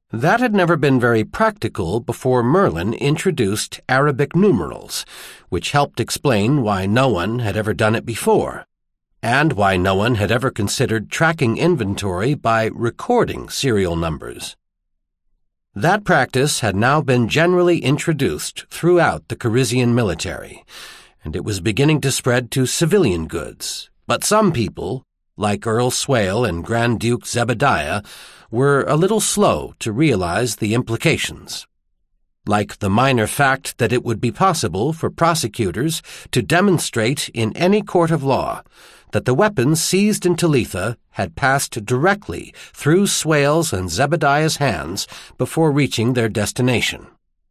That had never been very practical before Merlin introduced Arabic numerals, which helped explain why no one had ever done it before, and why no one had ever considered tracking inventory by recording serial numbers. That practice had now been generally introduced throughout the Corisian military, and it was beginning to spread to civilian goods, but some people, like Earl Swale and Grand Duke Zebediah, were a little slow to realize the implications. Like the minor fact that it would be possible for prosecutors to demonstrate in any court of law that the weapons seized in Talitha had passed directly through Swale's and Zebediah's hands before reaching their destination.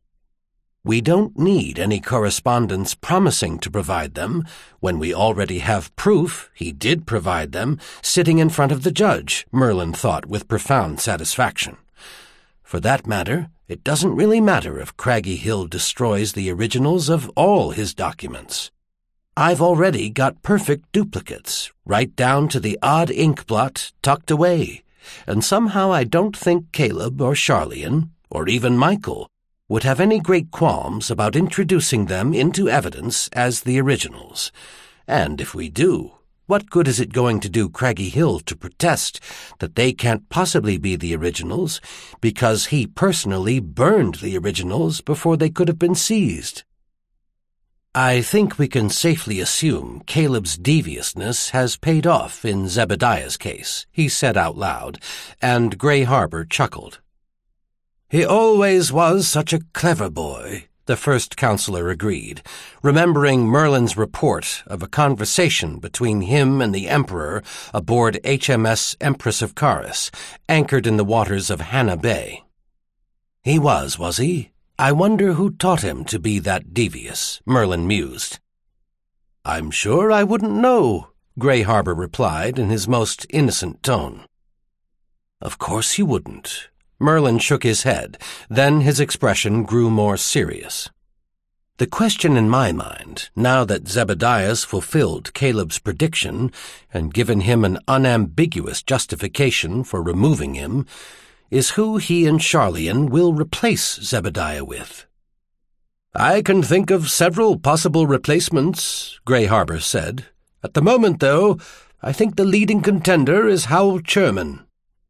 We don't need any correspondence promising to provide them when we already have proof he did provide them sitting in front of the judge, Merlin thought with profound satisfaction. For that matter, it doesn't really matter if Craggy Hill destroys the originals of all his documents. I've already got perfect duplicates, right down to the odd ink blot tucked away, and somehow I don't think Caleb or Charlian, or even Michael, would have any great qualms about introducing them into evidence as the originals. And if we do, what good is it going to do Craggy Hill to protest that they can't possibly be the originals because he personally burned the originals before they could have been seized? I think we can safely assume Caleb's deviousness has paid off in Zebediah's case, he said out loud, and Gray Harbor chuckled. He always was such a clever boy, the first counselor agreed, remembering Merlin's report of a conversation between him and the Emperor aboard HMS Empress of Charis, anchored in the waters of Hannah Bay. He was he? I wonder who taught him to be that devious, Merlin mused. I'm sure I wouldn't know, Gray Harbor replied in his most innocent tone. Of course you wouldn't. Merlin shook his head, then his expression grew more serious. The question in my mind, now that Zebediah's fulfilled Caleb's prediction and given him an unambiguous justification for removing him, is who he and Charlian will replace Zebediah with. I can think of several possible replacements, Gray Harbor said. At the moment, though, I think the leading contender is Howell Sherman.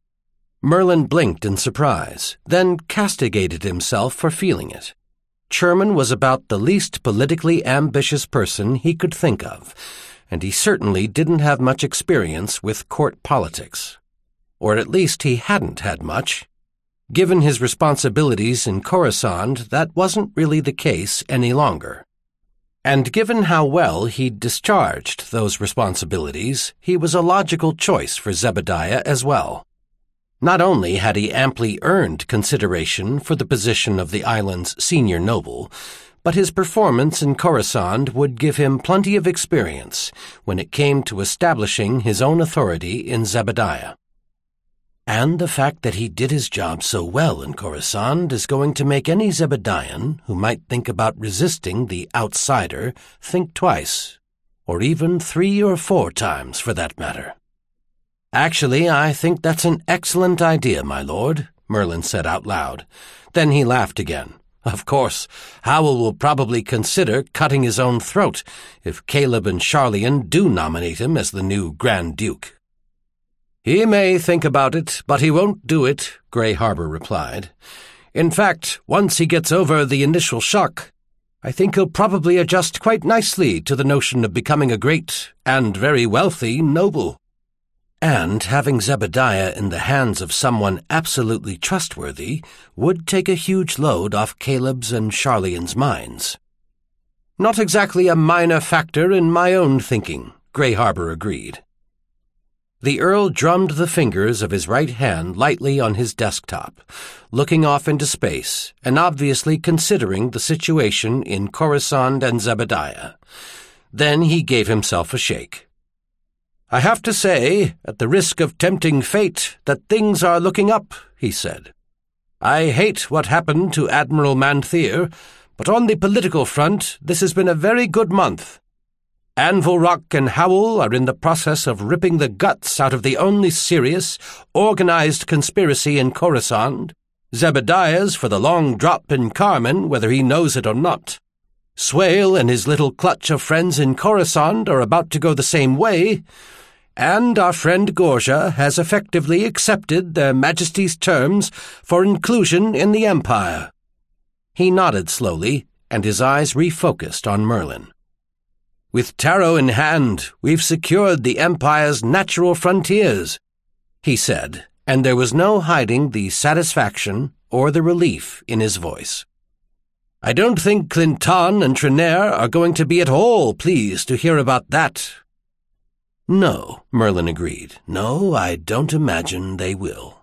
Merlin blinked in surprise, then castigated himself for feeling it. Sherman was about the least politically ambitious person he could think of, and he certainly didn't have much experience with court politics. Or at least he hadn't had much. Given his responsibilities in Coruscant, that wasn't really the case any longer. And given how well he'd discharged those responsibilities, he was a logical choice for Zebediah as well. Not only had he amply earned consideration for the position of the island's senior noble, but his performance in Coruscant would give him plenty of experience when it came to establishing his own authority in Zebediah. And the fact that he did his job so well in Coruscant is going to make any Zebedian who might think about resisting the outsider think twice, or even 3 or 4 times for that matter. Actually, I think that's an excellent idea, my lord, Merlin said out loud. Then he laughed again. Of course, Howell will probably consider cutting his own throat if Caleb and Charlian do nominate him as the new Grand Duke. He may think about it, but he won't do it, Gray Harbor replied. In fact, once he gets over the initial shock, I think he'll probably adjust quite nicely to the notion of becoming a great and very wealthy noble. And having Zebediah in the hands of someone absolutely trustworthy would take a huge load off Caleb's and Charlian's minds. Not exactly a minor factor in my own thinking, Gray Harbor agreed. The Earl drummed the fingers of his right hand lightly on his desktop, looking off into space and obviously considering the situation in Coruscant and Zebediah. Then he gave himself a shake. I have to say, at the risk of tempting fate, that things are looking up, he said. I hate what happened to Admiral Manthier, but on the political front, this has been a very good month. Anvil Rock and Howell are in the process of ripping the guts out of the only serious, organized conspiracy in Coruscant, Zebediah's for the long drop in Carmen, whether he knows it or not. Swale and his little clutch of friends in Coruscant are about to go the same way, and our friend Gorgia has effectively accepted their Majesty's terms for inclusion in the Empire." He nodded slowly, and his eyes refocused on Merlin. "With Tarot in hand, we've secured the Empire's natural frontiers," he said, and there was no hiding the satisfaction or the relief in his voice. "I don't think Clinton and Trenair are going to be at all pleased to hear about that." "No," Merlin agreed. "No, I don't imagine they will."